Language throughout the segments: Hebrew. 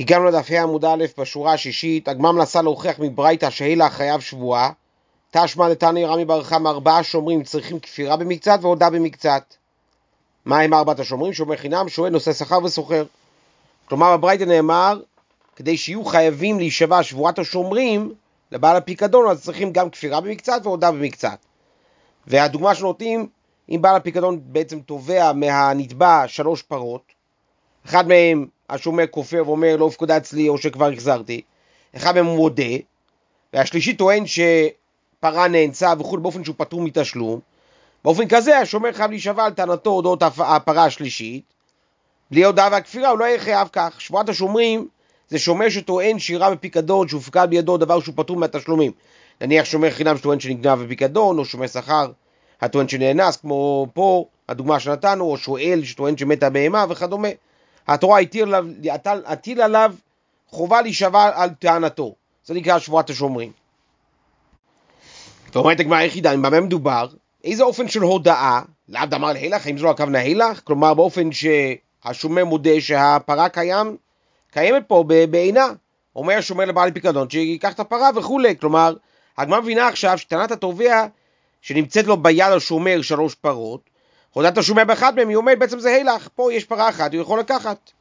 הגענו לדפי עמוד א' בשורה השישית. הגמרא מנסה להוכיח מברייתא שהילך חייב שבועה. תשמע לתני רמי בר חמא 4 שומרים צריכים כפירה במקצת והודעה במקצת. מה עם 4 השומרים? שומר חינם, שואל, נושא שכר וסוחר. כלומר בברייתא נאמר, כדי שיהיו חייבים להישבע שבועת השומרים לבעל הפיקדון, אז צריכים גם כפירה במקצת והודעה במקצת. והדוגמה שנותנים, אם בעל הפיקדון בעצם תובע מהנתבע 3 פרות, אחד מהם השומר כופר ואומר לא הפקודה אצלי או שכבר החזרתי, אחד מהם מודה, והשלישי טוען שפרה נאנסה וכו' באופן שהוא פטור מתשלום. באופן כזה השומר חייב להישבע על טענתו אודות הפרה השלישית, בלי הודעה והכפירה הוא לא יהיה חייב כך. שבועת השומרים זה שומר שטוען שירה בפיקדון שהופקד בידו דבר שהוא פטור מהתשלומים. נניח שומר חינם שטוען שנגנב בפיקדון, או שומר שכר הטוען שנאנס, כמו פה הדוגמה שנתנו, או שואל שטוען שמתה בהמה וכדומה. התורה הטיל עליו חובה להישבע על טענתו. זה נקרא שבועת השומרים. ואומרת הגמרא היחידה, במה מדובר? איזה אופן של הודעה? לאו דאמר להילך, האם זו לא הכוונה הילך? כלומר באופן שהשומר מודה שהפרה קיימת פה בעינה. אומר השומר לבעל הפיקדון שיקח את הפרה וכולי. כלומר הגמרא מבינה עכשיו שטענת התובע שנמצאת לו ביד השומר 3 פרות, הודעת השומר באחד מהם, היא אומרת בעצם זה הילך, פה יש פרה אחת, הוא יכול לקחת.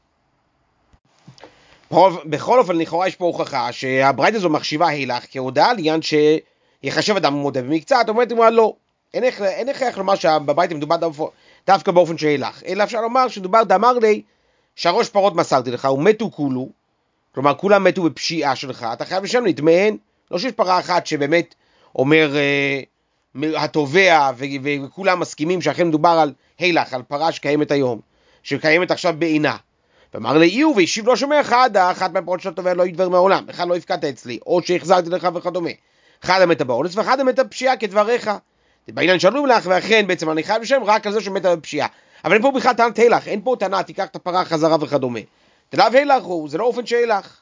בכל אופן לכאורה יש פה הוכחה שהברייתא הזו מחשיבה הילך כהודעה לעניין שיחשב אדם מודה במקצת. אומרת אמרה לא, אין הכרח לומר שבברייתא מדובר דווקא באופן שהילך, אלא אפשר לומר שדובר דאמר לי 3 פרות מסרתי לך ומתו כולו, כלומר כולם מתו בפשיעה שלך, אתה חייב לשלם לי מהן. לא שיש פרה אחת שבאמת אומר התובע וכולם מסכימים שאכן מדובר על הילך, על פרה שקיימת היום, שקיימת עכשיו בעינה. ואמר לאיהו והשיב לו השומר אחת מהפרות של התובע לא ידבר מעולם, אחד לא הפקדת אצלי, או שהחזרתי לך וכדומה. אחד המתה באונס ואחד המתה בפשיעה כדבריך. בעניין שלום לך, ואכן בעצם אני חייב לשלם רק על זה שמתה בפשיעה. אבל אין פה בכלל טענת הילך, אין פה טענה תיקח את הפרה חזרה וכדומה. תלאו הילך הוא, זה לא אופן שהילך.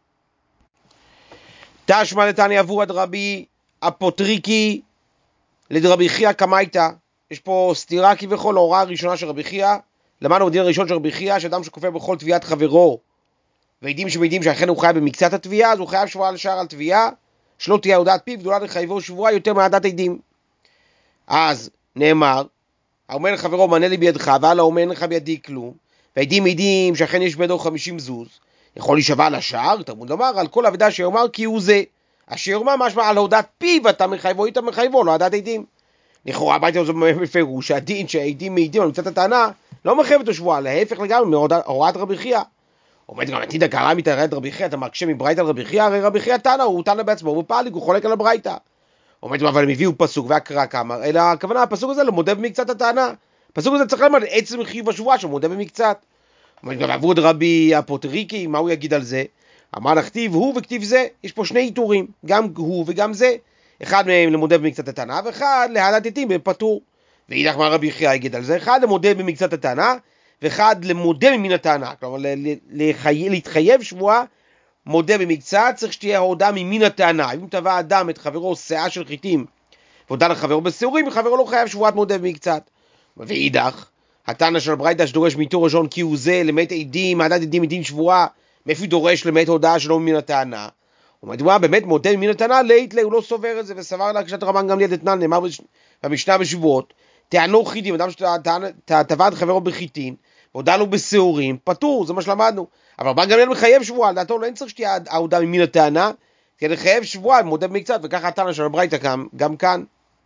תשמע לתני עבור עד רבי אפוטריקי לדרבי חייא קמייתא. יש פה סתירה כביכול להוראה הראשונה של רבי חייא. למדנו בדין הראשון של רבי חייא שאדם שכופר בכל תביעת חברו ועדים שמעידים שאכן הוא חייב במקצת התביעה, אז הוא חייב שבועה לשער על תביעה שלא תהיה הודעת פיו גדולה לחייבו שבועה יותר מעדת עדים. אז נאמר, האומר לחברו מנה לי בידך, ועל האומר אין לך בידי כלום, והעדים מעידים שאכן יש בידו 50 זוז, יכול להישבע על השער. תלמוד לומר על כל עבודה שיאמר כי הוא זה, אשר יאמר משמע על הודעת פיו אתה מחייבו, איתה מחייבו, לא עדת עדים. לכאורה הביתה הזה בפירוש שהדין שהעדים מעידים על מצאת הטענה לא מחייב אותו שבועה, להפך לגמרי מהוראת רבי חייא. עומד גם עתיד הקרא מתערית רבי חייא, אתה מקשה מברייתא על רבי חייא, הרי רבי חייא טענה, הוא טענה בעצמו, הוא פעליק, הוא חולק על הברייתא. עומד אבל הם הביאו פסוק והקרא כמה, אלא הכוונה הפסוק הזה לא מודה במקצת הטענה. הפסוק הזה צריך ללמד עצם חיוב השבועה שמודה במקצת. עומד גם עבוד רבי אפוטריקי, מה הוא יגיד על זה? אמר נכתיב הוא וכתיב זה, יש פה 2 עיטורים, גם הוא וגם זה. אחד מהם למודה במקצת הטענה, ואחד להעדת עדים בפטור. ואידך מה רבי חייא יגיד על זה? אחד למודה במקצת הטענה, ואחד למודה ממין הטענה. כלומר, להתחייב שבועה, מודה במקצת, צריך שתהיה ההודעה ממין הטענה. אם תבע אדם את חברו שאה של חיטים, והודע לחברו בשעורים, וחברו לא חייב שבועת מודה במקצת. ואידך, הטענה של הברייתא שדורש מאיתו ראשון כי הוא זה, למעט עדים, העדת עדים מדין שבועה, מאיפה דורש למעט הודעה שלו ממין הטענה? הוא באמת מודה ממין הטענה, ליתלה, הוא לא סובר את זה, וסבר לה כשת רבן גמליאל דתנן, נאמר במשנה בשבועות, טענו חיטים, אדם שתבע את חברו בחיטין, והודע לו בשעורים, פטור, זה מה שלמדנו. אבל רבן גמליאל מחייב שבועה, לדעתו לא צריך שתהיה ההודעה ממין הטענה, כדי לחייב שבועה, מודה במקצת, וככה הטענה של הברייתא גם כאן.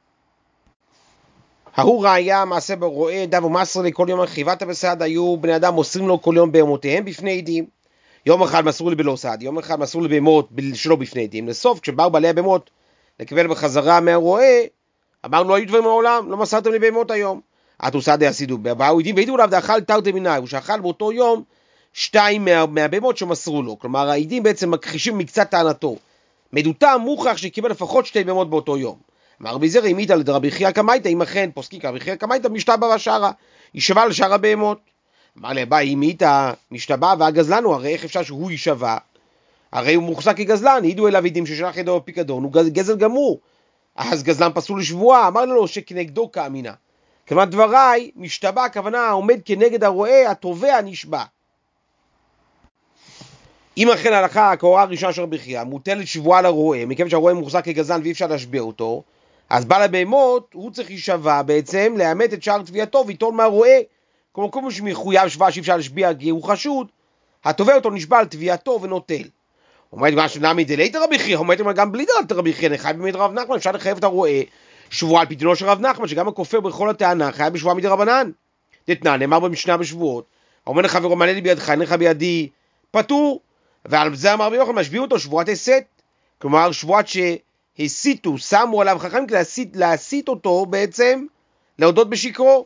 ההוא ראיה מעשה ברואה דב ומסר לי כל יום על חיבת בסעד, היו בני אדם מוסרים לו כל יום בהמותיהם בפני עדים. יום אחד מסרו לי בלא סעד, יום אחד מסרו לי בהמות שלא בפני עדים. לסוף כשבאו בעלי הבהמות לקבל בחזרה מהרועה, אמרנו לא היו דברים מעולם, לא מסרתם לי בהמות היום. עתו סעדי עשידו, באו עדים והעידו עליו דאכל תרתי מיני, הוא שאכל באותו יום 2 מהבהמות שמסרו לו. כלומר העדים בעצם מכחישים מקצת טענתו, מדותם מוכח שקיבל לפחות 2 בהמות באותו יום. אמר רבי זרע אימית על רבי חייא קמייתא, אם אכן פוסקים כרבי חייא קמייתא משתבע בשערה, יישבע לשער הבהמות. אמר לי, אימית משתבע והגזלן הוא, הרי איך אפשר שהוא יישבע? הרי הוא מוחזק כגזלן, העידו אליו עדים ששלח ידו בפיקדון, הוא גזל גמור, אז גזלן פסול לשבועה. אמר לו שכנגדו כאמינה. כלומר דבריי, משתבע הכוונה עומד כנגד הרועה, התובע נשבע. אם אכן ההלכה כהוראה הראשונה של רבי חייא, מוטלת שבועה לרועה, מכיוון שהרועה מוחזק כגזלן ואי אפשר להשביע אותו, אז בעל הבהמות, הוא צריך להישבע בעצם, לאמת את שאר תביעתו ויטול מהרועה. כמו כל מי שמחויב שבועה שאי אפשר להשביע כי הוא חשוד, התובע אותו נשבע על תביעתו ונוטל. אומרת מה שנמי דלית רבי חייא, אומרת גם בלי דלת רבי חייא, חייב באמת רב נחמן, אפשר לחייב את הרועה שבועה על פי דינו של רב נחמן, שגם הכופר בכל הטענה חייב בשבועה מדרבנן. דתנן, נאמר במשנה בשבועות, אומר לחברו מלא לי בידך, אין לך בידי, פטור. ועל זה אמר רבי יוחנן, משביעו אותו שבועת הסת, כלומר שבועת שהסיתו, שמו עליו חכמים כדי להסית אותו בעצם, להודות בשקרו.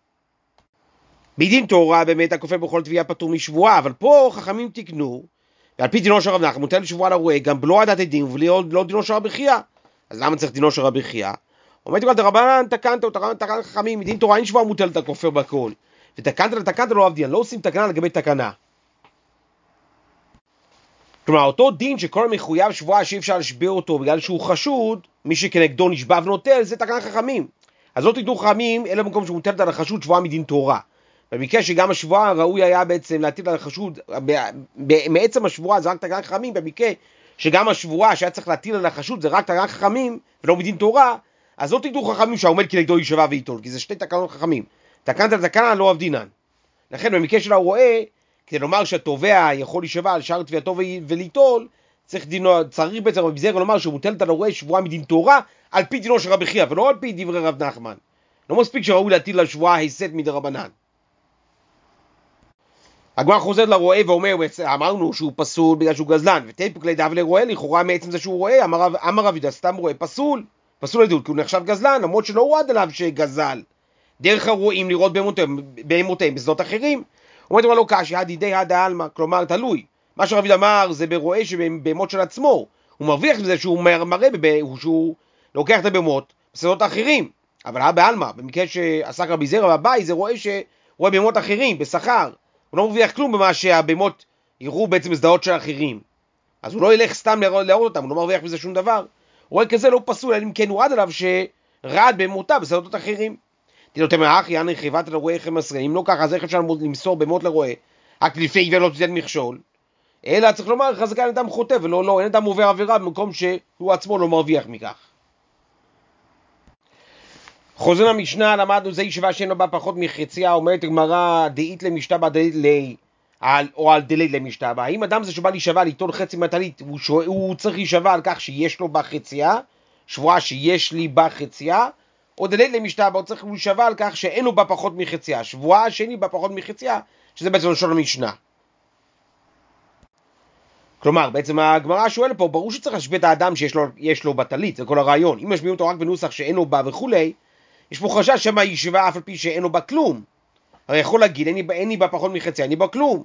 בדין תורה באמת הכופר בכל תביעה פטור משבועה, אבל פה חכמים תקנו, ועל פי דינו של רב נחמן מוטל שבועה לרועה גם בלא עדת עדים ולא דינו של רבי חייא. אז למה צריך דינו של רבי חייא? אומרת כבר דרבנן תקנת חכמים, מדין תורה אין שבועה מוטלת הכופר בכל, ותקנת לא עבדין, לא עושים תקנה לגבי תקנה. כלומר אותו דין שכל מחויב שבועה שאי אפשר להשביע אותו בגלל שהוא חשוד, מי שכנגדו נשבע ונוטל, זה תקנת חכמים. אז לא תקנו חכמים אלא במקום שמוטלת על החשוד שבועה מדין תורה. במקרה שגם השבועה ראוי היה בעצם להטיל על החשוד, מעצם השבועה זה רק תקנת חכמים, במקרה שגם השבועה שהיה צריך להטיל על החשוד זה רק תקנת חכמים ולא מדין תורה, אז לא תקנו חכמים שהעומד כנגדו יישבע וייטול, כי זה שתי תקנות חכמים. תקנת לתקנה לא עבדינן. לכן במקרה של הרועה, כדי לומר שהתובע יכול להישבע על שאר תביעתו וליטול, צריך בעצם רבי זירא לומר שמוטלת על הרועה שבועה מדין תורה על פי דינו של רבי חייא ולא על פי דברי רב נחמן. לא מספיק שראוי להטיל על שבועה הסת מדרבנן. הגמרא חוזרת לרועה ואומר, אמרנו שהוא פסול בגלל שהוא גזלן, ותיפוק לידיו לרועה לכאורה מעצם זה שהוא רועה, אמר רב יהודה סתם רועה פסול לדעות, כי הוא נחשב גזלן, למרות שלא הועד עליו שגזל. דרך הרועים לראות בהמותיהם בשדות אחרים. אומרת לו לא קשי, הדידי הדעלמא, כלומר תלוי. מה שרב יהודה אמר זה ברועה שבהמות של עצמו, הוא מרוויח מזה שהוא מראה שהוא לוקח את הבהמות בשדות האחרים. אבל בעלמא, במקרה שעסק רבי זירא והבאי, זה רועה שרואה בהמות אחרים, בשכר. הוא לא מרוויח כלום במה שהבהמות יראו בעצם בשדות של אחרים. אז הוא לא ילך סתם להראות אותם, הוא לא מרוויח מזה שום דבר. רועה כזה לא פסול, אלא אם כן הוא עד עליו שרעד בהמותיו בשדות אחרים. תדעתם האחי, אנא חיבת לרועה חמסרה, אם לא ככה, אז איך אפשר למסור בהמות לרועה? רק לפי עיוור לא תיתן מכשול. אלא צריך לומר, חזקה אין אדם חוטא, ולא, אין אדם עובר עבירה במקום שהוא עצמו לא מרוויח מכך. חוזר המשנה, למדנו זה ישיבה שאין לו בה פחות מחציה, אומרת הגמרא, דאית למשתבא או על דלית למשתבא. האם אדם זה שבא להישבע ליטול חצי מהטלית, הוא צריך להישבע על כך שיש לו בה חציה, שבועה שיש לי בה חציה, או דלית למשתבא, הוא צריך להישבע על כך שאין לו בה פחות מחציה, שבועה שאין לי בה פחות מחציה, שזה בעצם לשון המשנה. כלומר, בעצם הגמרא שואלת פה, ברור שצריך להשווה את האדם שיש לו בטלית, זה כל הרעיון. אם משווים אותו רק בנוסח שאין לו בה וכולי, יש פה חשש שמה ישיבה אף על פי שאין לו בה כלום. הרי יכול להגיד, אין לי בה פחות מחציה, אין לי בה כלום.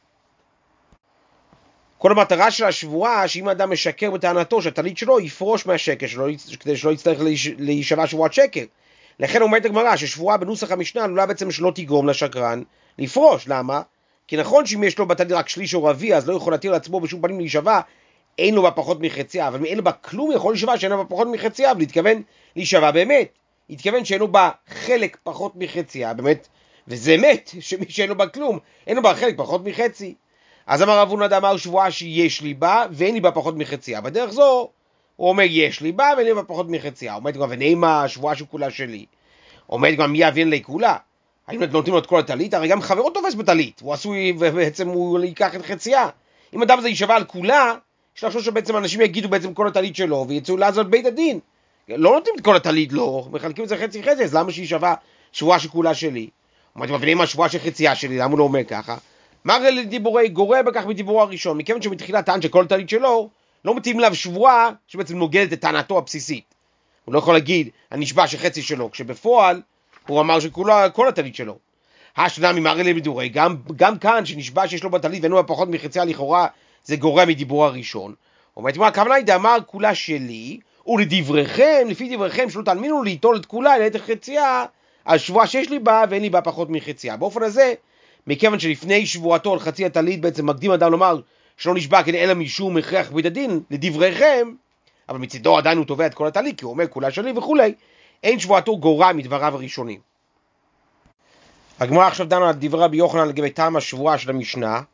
כל המטרה של השבועה, שאם האדם משקר בטענתו שהטלית שלו יפרוש מהשקר, כדי שלא יצטרך להישבע שבועת שקר. לכן אומרת הגמרא ששבועה בנוסח המשנה עלולה בעצם שלא תגרום לשקרן לפרוש. למה? כי נכון שאם יש לו בטלית רק שליש או רביע, אז לא יכול להתיר לעצמו בשום פנים להישבע, אין לו בה פחות מחציה, אבל אין לו בה כלום יכול להישבע שאין לו בה פחות מחציה, אבל להתכוון להישבע באמת. התכוון שאין לו בה חלק פחות מחציה, באמת, וזה אמת, שמי שאין לו בה כלום, אין לו בה חלק פחות מחצי. אז אמר רב הונא אמר שבועה שיש לי בה, ואין לי בה פחות מחציה. בדרך זו, הוא אומר יש לי בה, ואין לי בה פחות מחציה. עומד גם, ונאמה השבועה שכולה שלי. עומד גם, מי יבין לי כולה? האם נותנים לו את כל הטלית? הרי גם חברו תופס בטלית, הוא עשוי, ובעצם הוא ייקח את חציה. אם אדם זה יישבע על כולה, יש לחשוב שבעצם אנשים יגידו בעצם כל הטלית שלו, ויצאו לעזור בית הדין. לא נותנים את כל הטלית, לא, מחלקים את זה חצי חצי, אז למה שישבע שבועה שכולה שלי? אמרתי, מבינים מה שבועה של חצייה שלי, למה הוא לא אומר ככה? מה הרי לדיבורי גורע בכך בדיבורו הראשון, מכיוון שמתחילה טען שכל הטלית שלו, לא מתאים לה שבועה שבעצם נוגדת את טענתו הבסיסית. הוא לא יכול להגיד, אני נשבע שחצי שלו, כשבפועל הוא אמר שכל הטלית שלו. השנה ממראה לדיבורי, גם כאן שנשבע שיש לו בטלית ואין לו פחות מחציה לכאורה, זה גורע מדיבורו הראשון. אומרת, מה הכוונה היא דאמר כולה שלי, ולדבריכם, לפי דבריכם, שלא תאמינו ליטול את כולה, אלא את החציה, על שבועה שיש לי בה, ואין לי בה פחות מחציה. באופן הזה, מכיוון שלפני שבועתו על חצי הטלית, בעצם מקדים אדם לומר, שלא נשבע כדי אלא משום הכרח בית הדין, לדבריכם, אבל מצידו עדיין הוא תובע את כל הטלית, כי הוא אומר כולה שלי וכולי, אין שבועתו גורע מדבריו הראשונים. הגמרא עכשיו דנה על דברי רבי יוחנן לגבי טעם השבועה של המשנה,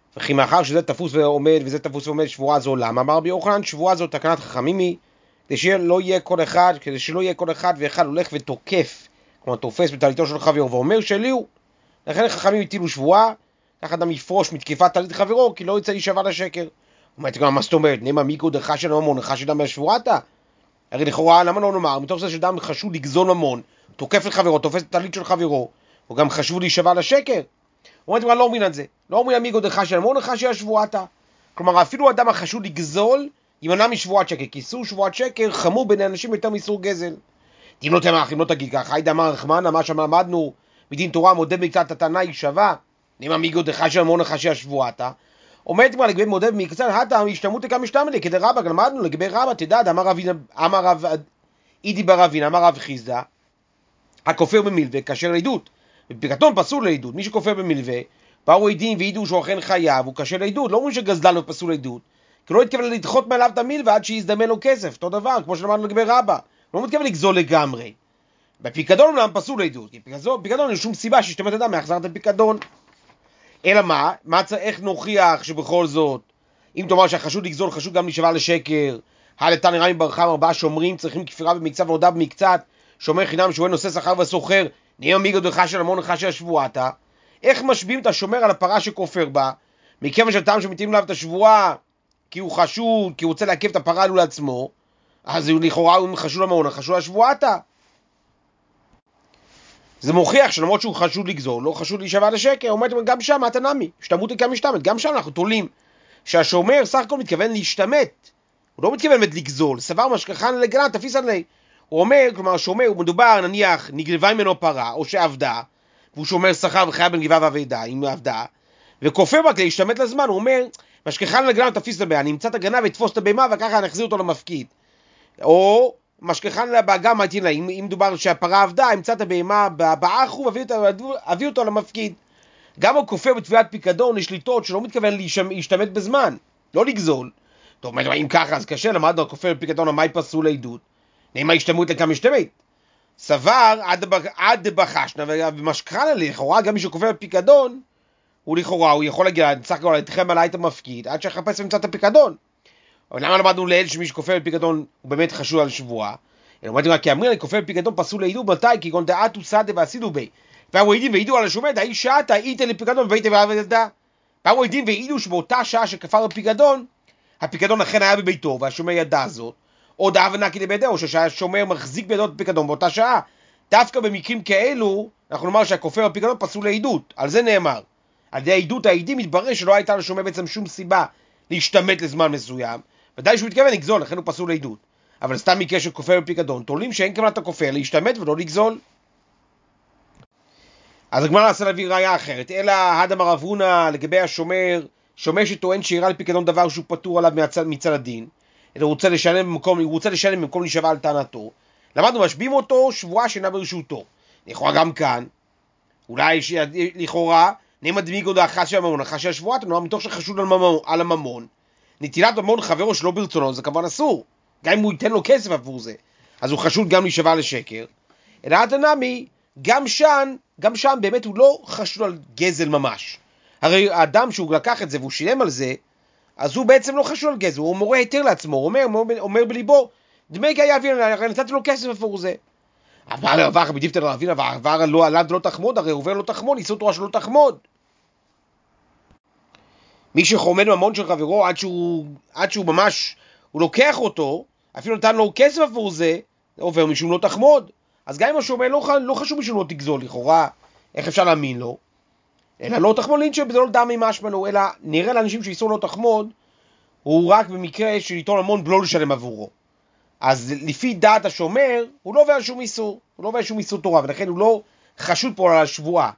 וכי מאחר שזה תפוס ועומד וזה תפוס ועומד שבועה זו, למה? אמר רבי יוחנן, שבועה זו תקנת חכמים היא, כדי שלא יהיה כל אחד ואחד הולך ותוקף, כלומר תופס בטליתו של חברו ואומר שלי הוא. לכן חכמים הטילו שבועה, כך אדם יפרוש מתקיפת טלית חברו, כי לא יצא להישבע לשקר. אומרת גם, מה זאת אומרת? נאמר מיקוד חשד ממון, חשד מהשבועתה? הרי לכאורה, למה לא נאמר? מתוך זה שאדם חשוד לגזול ממון, תוקף את חברו, תופס את טלית של חברו, הוא גם חשוב להישבע לשקר. אומרת, לא אומרים את זה. לא אומרים מיקוד חשד ממון, חשד שבועתה. כלומר, אפילו אדם החשוד לגזול, יימנע משבועת שקר, כי איסור שבועת שקר חמור בין האנשים יותר מאיסור גזל. אם לא תמח, אם לא תגיד ככה, היית אמר רחמנה, מה שלמדנו מדין תורה, מודה במקצת הטענה היא שווה, נאמר מיגוד חשד ממון חשד שבועתה. אומרת כבר לגבי מודה במקצת הטענה, השתמעות לכמה משתמלה, כדי רבא, למדנו לגבי רבא, תדע, אמר רב אידי ברבין, אמר רב חיסדא, הכופר במלווה, כאשר לעדות, בפיקדון פסול לעדות, מי שכופר במלווה, באו עדים ועידו שהוא אכן חייב, הוא קשה לעדות, לא אומרים שגזלן ופסול לעדות, כי לא התכוון לדחות מעליו את המלווה עד שיזדמן לו כסף, אותו דבר, כמו שלמדנו לגבי רבא, לא מתכוון לגזול לגמרי. בפיקדון אומנם פסול לעדות, כי פיקדון אין שום סיבה שישתמט אדם מהחזרת הפיקדון. אלא מה? איך נוכיח שבכל זאת, אם תאמר שהחשוד לגזול חשוד גם להישבע לשקר, הלתני רמי בר חמא 4 שומרים צריכים כפירה במקצת והודעה במקצת, שומר חינם שהוא נושא שכר וסוחר, נהיה מיגוד חשד ממון חשד שבועתה. איך משביעים את השומר על הפרה שכופר בה, מכיוון שהטעם שמתאים עליו את השבועה, כי הוא חשוד, כי הוא רוצה לעכב את הפרה עלו לעצמו, אז לכאורה הוא חשוד לממון חשוד לשבועתה. זה מוכיח שלמרות שהוא חשוד לגזול, לא חשוד להישבע לשקר. אומרת, גם שם, התנמי, השתמעות לכמה משתמט, גם שם אנחנו תולים שהשומר סך הכל מתכוון להשתמט, הוא לא מתכוון לגזול, סבר משכחן לגנה, תפיס עלי. הוא אומר, כלומר, השומר, הוא מדובר, נניח, נגנבה ממנו פרה, או שעבדה, והוא שומר שכר וחייב בנגבה ועבדה, אם עבדה, וכופר בה כדי להשתמט לזמן, הוא אומר, משכחן לגנה, תפיס עלי, אני אמצא את הגנה ותפוס את הבהמה, וככה נחזיר אותו למפקיד. או משכחן גם מתאים לה, אם מדובר שהפרה עבדה, אמצא את הבהמה באחו ואביא אותו למפקיד. גם הוא כופר בתביעת פיקדון לשליטות שלא מתכוון להשתמט בזמן, לא לגזול. טוב, אם ככה, אז קשה, למדנו כופר בפיקדון, המאי פסול לעדות, נאמר השתמעות לכמה משתמט. סבר עד בחשנה, ומשכחן לכאורה, גם מי שכופר בפיקדון, הוא לכאורה, הוא יכול להגיע, צריך כבר לתחם עליי את המפקיד, עד שיחפש ומצא את הפיקדון. אבל למה למדנו לאל שמי שכופר בפיקדון הוא באמת חשוב על שבועה? אלא אומרים רק כי אמרין כופר בפיקדון פסול לעדות מתי? כגון דעתו סדה ועשידו בי. והיו עדים והעידו על השומר דהי שעתה איתה לפיקדון והייתה ועבדה. והיו עדים והעידו שבאותה שעה שכפר בפיקדון, הפיקדון אכן היה בביתו והשומר ידע זאת, או דאב ונקי לבידו, שהשומר מחזיק בידו את הפיקדון באותה שעה. דווקא במקרים כאלו אנחנו נאמר שהכופר בפיקדון פסול לעדות. על זה נאמר. על ידי העדות העדים מתברר שלא הייתה לשומר בעצם שום סיבה להשתמט לזמן מסוים. ודאי שהוא מתכוון לגזול, לכן הוא פסול לעדות. אבל סתם מקרה של כופר בפיקדון, תולים שאין כוונת הכופר להשתמט ולא לגזול. אז הגמרא ננסה להביא ראיה אחרת, אלא הדם רב הונא לגבי השומר, שומר שטוען שאירע לפיקדון דבר שהוא פטור עליו מצד הדין, אלא הוא רוצה לשלם במקום להישבע על טענתו. למדנו משביעים אותו שבועה שאינה ברשותו. לכאורה גם כאן, אולי לכאורה, נעמד מיגוד החשש הממון, החשש השבועת, מתוך שחשוד על הממון. נטילת ממון חברו שלא ברצונו, זה כמובן אסור. גם אם הוא ייתן לו כסף עבור זה, אז הוא חשוד גם להישבע לשקר. אלא התנמי, גם שם באמת הוא לא חשוד על גזל ממש. הרי האדם שהוא לקח את זה והוא שילם על זה, אז הוא בעצם לא חשוד על גזל, הוא מורה היתר לעצמו, הוא אומר בליבו, דמי כי יבין, הרי נתתי לו כסף עבור זה. אבל עבר בדיפתן רבין, עבר לא עליו לא תחמוד, הרי עובר לא תחמוד, איסור תורה שלא תחמוד. מי שחומד ממון של חברו עד שהוא ממש, הוא לוקח אותו, אפילו נתן לו כסף עבור זה, עובר משום לא תחמוד. אז גם אם השומר לא חשוב משום לא תגזול, לכאורה, איך אפשר להאמין לו? אלא לא תחמוד לינצ'ה, בזה לא דמי משמע לו, אלא נראה לאנשים שאיסור לא תחמוד, הוא רק במקרה של ליטול ממון בלא לשלם עבורו. אז לפי דעת השומר, הוא לא עובר שום איסור, הוא לא עובר שום איסור תורה, ולכן הוא לא חשוד פה על השבועה.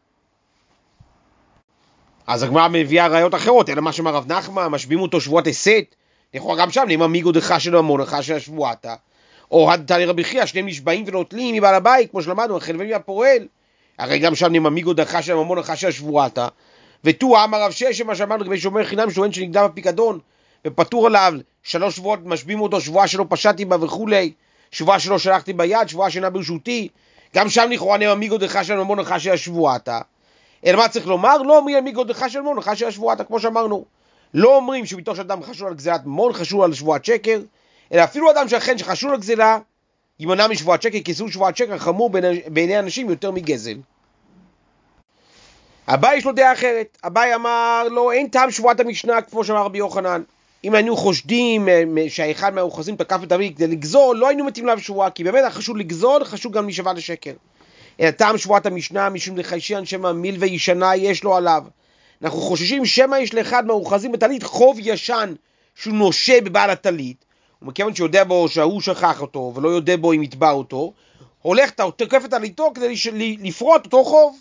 אז הגמרא מביאה ראיות אחרות, אלא מה שאמר רב נחמן, משביעים אותו שבועת הסת, לכאורה גם שם, נאמר מיגוד חשד ממון, חשד שבועתה, או תני רבי חייא, שניהם נשבעים ונוטלים מבעל הבית, כמו שלמדנו, החלבן מהפועל, הרי גם שם נאמר מיגוד חשד ממון, חשד שבועתה, ותו אמר רב ששת, מה שאמרנו לגבי שומר חינם, שטוען שנגנב בפיקדון, ופטור עליו 3 שבועות, משביעים אותו, שבועה שלא פשעתי בה וכולי, שבועה שלא שלחתי ביד, שבועה שאינה ברשותי, גם שם לכאורה נאמר מיגוד חשד ממון, חשד שבועתה, אלא מה צריך לומר? לא אומרים על מי גודלך של ממון, לך של השבועת, כמו שאמרנו. לא אומרים שביתו של אדם חשוב על גזלת ממון, חשוב על שבועת שקר, אלא אפילו אדם שאכן שחשוב על גזלה, יימנע משבועת שקר, כי איסור שבועת שקר חמור בעיני אנשים יותר מגזל. אביי יש לו דעה אחרת. אביי אמר לו, אין טעם שבועת המשנה, כמו שאמר רבי יוחנן. אם היינו חושדים שהאחד מהאוחזים תקף את אבי כדי לגזול, לא היינו מתאים לה שבועה, כי באמת חשוב לגזול, חשוב גם להישבע לשקר. אלא טעם שבועת המשנה, משום דחיישיין שמא מיל וישנה יש לו עליו. אנחנו חוששים שמא יש לאחד מהאוחזים בטלית חוב ישן שהוא נושה בבעל הטלית, ומכיוון שיודע בו שההוא שכח אותו ולא יודע בו אם יתבע אותו, הולך תוקף את טליתו כדי לפרוט אותו חוב.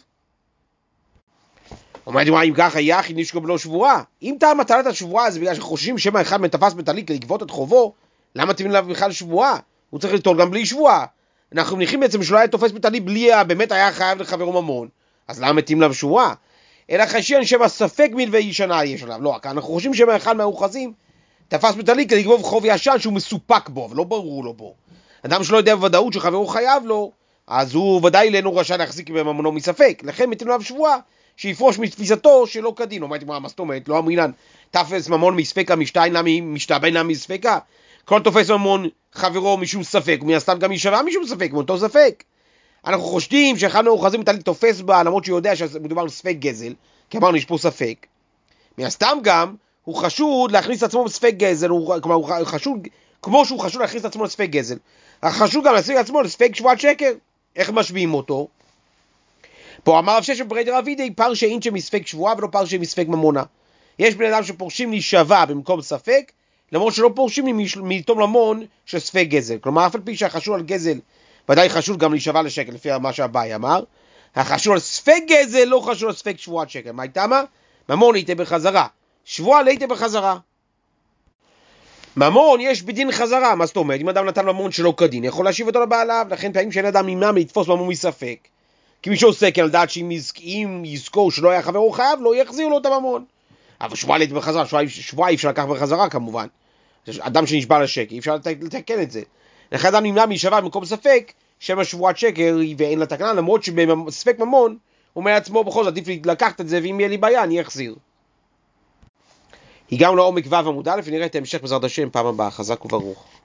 אומרת מה, אם ככה יחיד נשקו בלא שבועה? אם טעם מטלת השבועה זה בגלל שחוששים שמא אחד מתפס בטלית כדי לגבות את חובו, למה תמיד עליו בכלל שבועה? הוא צריך לטול גם בלי שבועה. אנחנו מניחים בעצם שלא היה תופס בטלית בלי באמת היה חייב לחברו ממון, אז למה מתאים עליו שבועה? אלא חיישיין שמא ספק מלווה ישנה יש עליו. לא, אנחנו חושבים שמא אחד מהאוחזים תפס בטלית כדי לגבות חוב ישן שהוא מסופק בו ולא ברור לו בו. אדם שלא יודע בוודאות שחברו חייב לו, אז הוא ודאי אלינו רשאי להחזיק בממונו מספק, לכן מתאים עליו שבועה שיפרוש מתפיסתו שלא כדין. אומרת, מה זאת אומרת? לא אמרינן, תפס ממון מספקה משתעבד נמי מספקה? כל תופס ממון חברו משום ספק, ומן הסתם גם יישבע משום ספק, מאותו ספק. אנחנו חושדים שאחד מהאוחזים בטלית תופס בה, למרות שהוא יודע שמדובר על ספק גזל, כי אמרנו יש פה ספק. מן הסתם גם, הוא חשוד להכניס עצמו בספק גזל, כלומר הוא חשוד, כמו שהוא חשוד להכניס עצמו לספק גזל, חשוד גם להכניס עצמו לספק שבועת שקר. איך משביעים אותו? פה אמר רב ששת ברי דרבידי, פרשי אינצ'ה מספק שבועה ולא פרשי מספק ממונה. יש בני אדם שפורשים להישבע במקום ספק, למרות שלא פורשים מתום ממון של ספק גזל. כלומר, אף על פי שהחשוד על גזל ודאי חשוד גם להישבע לשקר, לפי מה שהבאי אמר. החשוד על ספק גזל לא חשוד על ספק שבועת שקר. מה הייתה מה? ממון הייתה בחזרה, שבועה הייתה בחזרה. ממון יש בדין חזרה. מה זאת אומרת? אם אדם נתן ממון שלא כדין, יכול להשיב אותו לבעליו. לכן פעמים שאין אדם נמנע מלתפוס ממון מספק, כי מי שעושה כן על דעת שאם יזכור שלא היה חברו חייב לו, יחזיר לו את הממון. אבל שבועה הייתה בחזרה, שבועה אי אפשר לקח בחזרה כמובן. אדם שנשבע לשקר, אי אפשר לתקן את זה. לכן אדם נמנע משבע במקום ספק, שמא שבועת שקר ואין לה תקנה, למרות שבספק ממון הוא אומר לעצמו בכל זאת עדיף לקחת את זה, ואם יהיה לי בעיה אני אחזיר. הגענו לעומק ו' עמוד א', ונראה את ההמשך בעזרת השם פעם הבאה. חזק וברוך.